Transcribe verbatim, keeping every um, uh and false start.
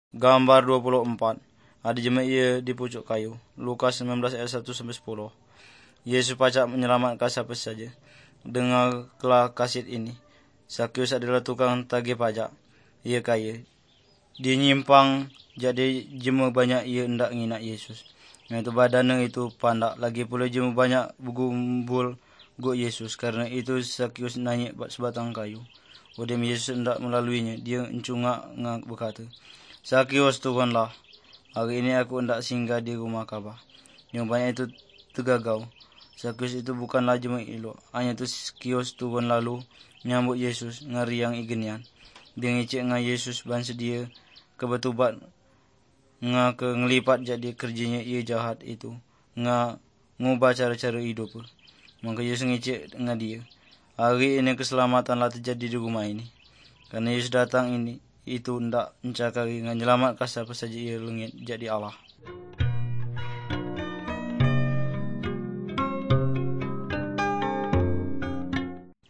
Gambar dua puluh empat. Ada jemaah ia di pucuk kayu. Lukas sembilan belas ayat satu sampai sepuluh. Yesus pacak menyelamatkan siapa saja. Dengarlah kasid ini. Sakyus adalah tukang tagih pajak. Ia kaya. Dia nyimpang, jadi jemaah banyak ia hendak nginak Yesus. Yang itu badannya itu pandak. Lagi pula jemaah banyak bergumpul guk Yesus. Karena itu Sakyus naik sebatang kayu. Udem Yesus hendak melaluinya. Dia encungak-ngak berkata, Sakyus, turunlah. Hari ini aku hendak singgah di rumah Kabah. Yang banyak itu tergagau. Sakyus itu bukanlah jemaah elok. Hanya tu Sakyus turun lalu menyambut Yesus ngari yang igenian. Dia ngicik dengan Yesus ban sedia kebetubat nga ke ngelipat jadi kerjanya ia jahat itu. Nga ngubah cara-cara hidup. Maka Yesus ngicik dengan dia. Hari ini keselamatanlah terjadi di rumah ini. Karena Yesus datang ini itu hendak mencakari dengan menyelamatkan siapa saja ia lengit jadi Allah.